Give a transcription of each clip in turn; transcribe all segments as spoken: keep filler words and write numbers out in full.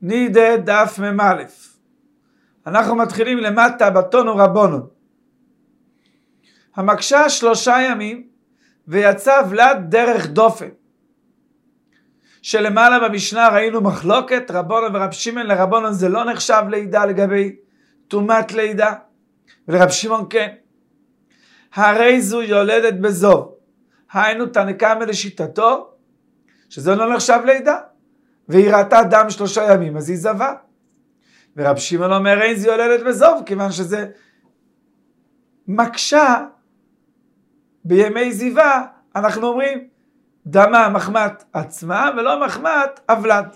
נידה דף ממלף. אנחנו מתחילים למטה בתונו רבונון. המקשה שלושה ימים ויצא ולד דרך דופן. שלמעלה במשנה ראינו מחלוקת רבונון ורב שמעון. לרבונון זה לא נחשב לידה לגבי תומת לידה, ולרב שמעון כן. הרי זו יולדת בזוב, היינו תנקמה לשיטתו שזה לא נחשב לידה, והיא ראתה דם שלושה ימים אז היא זבה. ורב שמעון אומר אין זו יולדת בזוב, כיוון שזה מקשה בימי זיווה. אנחנו אומרים דמה מחמת עצמה ולא מחמת אבלד.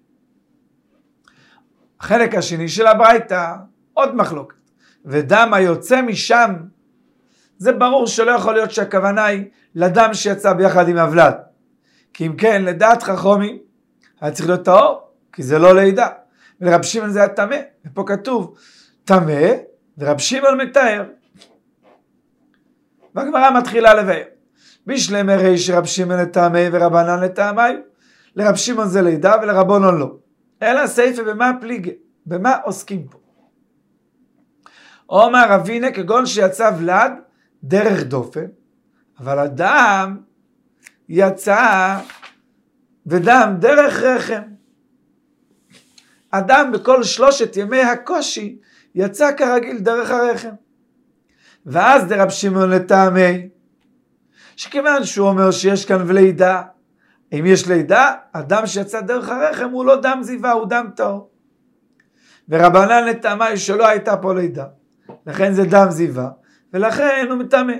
החלק השני של הברייתא עוד מחלוקת, ודם היוצא משם זה ברור שלא יכול להיות שהכוונה היא לדם שיצא ביחד עם אבלד, כי אם כן לדעת חכמים היה צריך להיות טהור, כי זה לא לידה. ולרב שמעון זה היה טמא, ופה כתוב טמא ורב שמעון מטהר. והגמרא מתחילה לבאר בשלמי ריש רב שמעון לטמא ורבנן לטעמי. לרב שמעון זה לידה ולרבונן לא. אלא סייפה במה פליגה, במה עוסקים פה. אומר רבינה כגון שיצא ולד דרך דופן, אבל הדם יצא ודם דרך רחם. הדם בכל שלושת ימי הקושי יצא כרגיל דרך הרחם. ואז דרב שמעון לטעמי, שכיוון שהוא אומר שיש כאן ולידה, אם יש לידה, הדם שיצא דרך הרחם הוא לא דם זיווה, הוא דם טהור. ורבנן לטעמי שלא הייתה פה לידה, לכן זה דם זיווה, ולכן הוא מטמא.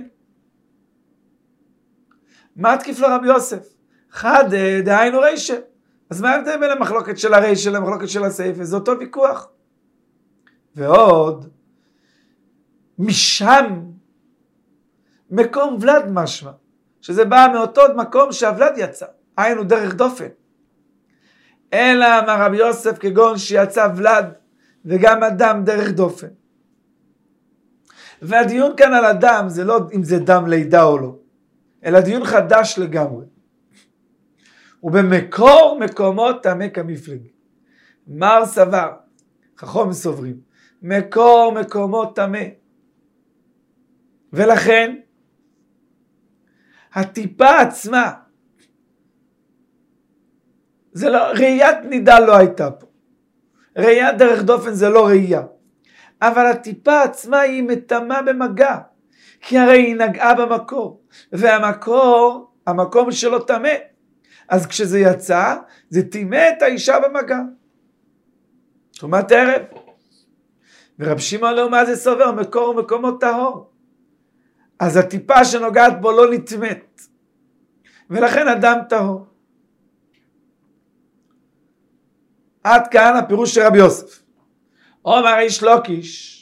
מה תקיף לרב יוסף? חד דהיינו רישה. אז מה ההבדל בין המחלוקת של הרישה למחלוקת של הסייפה? זה אותו ויכוח. ועוד, משם מקום ולד משמע, שזה בא מאותו מקום שהוולד יצא, היינו דרך דופן. אלא אמר רבי יוסף כגון שיצא ולד וגם הדם דרך דופן. והדיון כאן על הדם זה לא אם זה דם לידה או לא, אלא דיון חדש לגמרי. ובמקור מקומות טמא כמפלג. מר סבר, חכמים סוברים, מקור מקומות טמא. ולכן הטיפה עצמה, זה לא, ראיית נידה לא הייתה פה. ראיית דרך דופן זה לא ראייה. אבל הטיפה עצמה היא מטמאה במגע, כי הרי היא נגעה במקור, והמקור, המקום שלו טמא. אז כשזה יצא, זה טימא את האישה במגע. תרומת ערב. ורב שמעון לעומת זה סובר, מקור ומקומות טהור. אז הטיפה שנוגעת בו לא נטמאת, ולכן אדם טהור. עד כאן הפירוש של רבי יוסף. אומר איש לוקיש,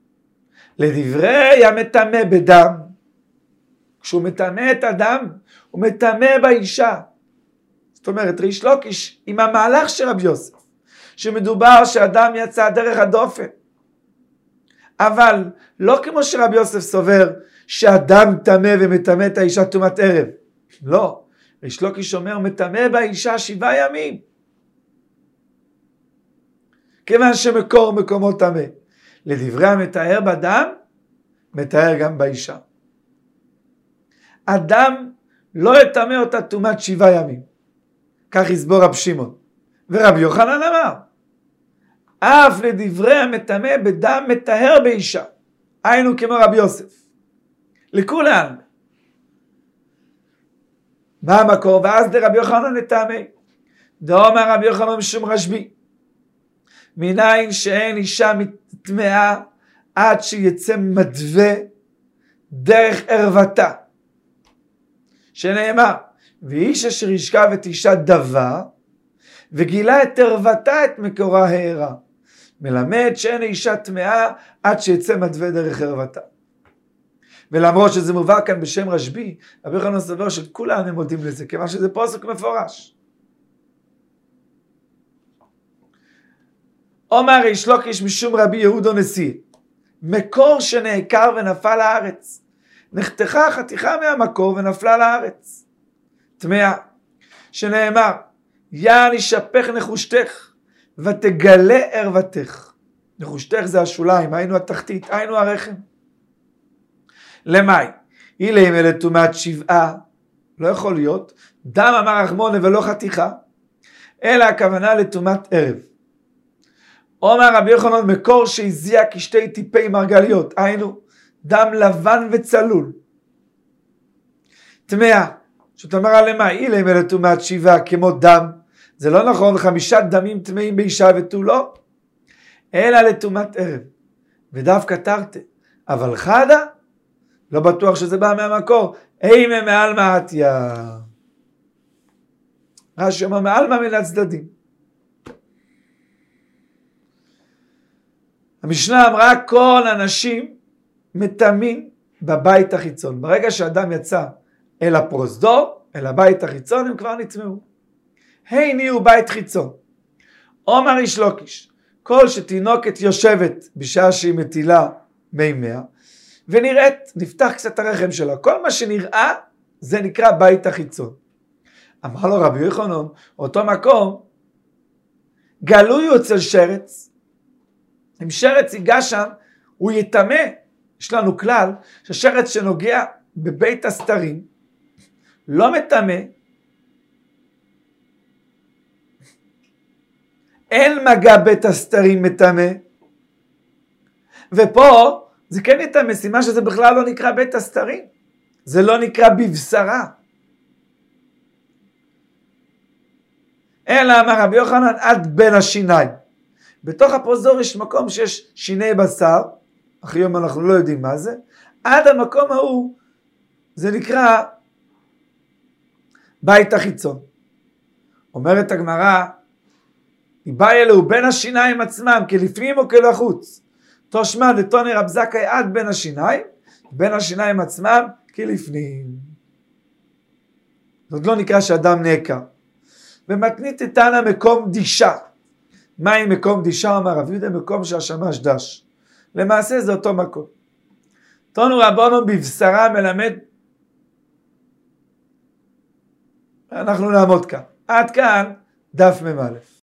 לדברי המטמא בדם, כשהוא מטמא את הדם, הוא מטמא באישה. זאת אומרת, ריש לוקיש עם המהלך של רבי יוסף, שמדובר שהדם יצא דרך הדופן. אבל לא כמו שרבי יוסף סובר, שהדם טמא ומטמא את האישה טומאת ערב. לא, ריש לוקיש אומר, מטמא באישה שבעה ימים. כיוון שמקור מקומות טמא. לדברי המטהר בדם, מטהר גם באישה. אדם לא יטמא אותה טומאת שבעה ימים. כך יסבור רב שמעון. ורבי יוחנן אמר, אף לדברי המטמא בדם מטהר באישה. היינו כמו רבי יוסף. לכולן. מה המקור? ואז דרבי יוחנן לטעמי. דאמר רבי יוחנן משום רשב"י. מניין שאין אישה טמאה עד שיצא מדווה דרך ערוותה. שנאמר, ואיש אשר ישכב את אישה דבה, וגילה את ערוותה את מקורה הערה. מלמד שאין אישה טמאה עד שיצא מדווה דרך ערוותה. ולמרות שזה מובא כאן בשם רשב"י, רבי יוחנן סובר שכולם הם מודים לזה, כיוון שזה פסוק מפורש. אומר ריש לוקיש משום רבי יהודה נשיא, מקור שנעקר ונפל לארץ. נחתכה חתיכה מהמקור ונפלה לארץ. טמאה, שנאמר, יען ישפך נחושתך, ותגלה ערוותך. נחושתך זה השוליים, היינו התחתית, היינו הרחם. למאי? אילי מלטומאת שבעה, לא יכול להיות, דם אמר רחמונה ולא חתיכה, אלא הכוונה לטומאת ערב. אומר רבי יוחנן, מקור שהזיע כשתי טיפי מרגליות, היינו דם לבן וצלול. טמאה, זאת אומרת למה? אילי מלטומאת שבעה כמו דם, זה לא נכון, חמישה דמים טמאים באישה ותו לא, אלא לטומאת ערב, ודווקא תרתי, אבל חדה, לא בטוח שזה בא מהמקור, אימה מעל מעטיה. רש"י אומר מעל מה מן הצדדים. המשנה אמרה כל אנשים מטמאים בבית החיצון. ברגע שאדם יצא אל הפרוזדור, אל הבית החיצון, הם כבר נטמאו. היי נהיו בית חיצון. אומר איש לוקיש, כל שתינוקת יושבת בשעה שהיא מטילה מימיה, ונראית, נפתח קצת הרחם שלה, כל מה שנראה זה נקרא בית החיצון. אמר לו רבי יוחנן, אותו מקום, גלוי אצל שרץ, אם שרץ ייגש שם, הוא יטמא. יש לנו כלל, ששרץ שנוגע בבית הסתרים, לא מטמא, אין מגע בית הסתרים מטמא, ופה זה כן יטמא, סימן שזה בכלל לא נקרא בית הסתרים, זה לא נקרא בבשרה. אלא אמר רבי יוחנן עד בין השיניים. בתוך הפרוזדור יש מקום שיש שיני בשר, אחרי יום אנחנו לא יודעים מה זה, עד המקום ההוא זה נקרא בית החיצון. אומרת הגמרא, איבאי אלו בין השיניים עצמם, כלפנים או כלחוץ. תושמע דתוני רב זכאי עד בין השיניים, בין השיניים עצמם כלפנים. זאת לא נקרא שאדם נעקר. ומתנית תנא מקום דישה. מהי מקום דישה? אמר רב יהודה, מקום שהשמש דש. למעשה זה אותו מקום. תנו רבנו בבשרה מלמד. אנחנו נעמוד כאן. עד כאן דף ממלף.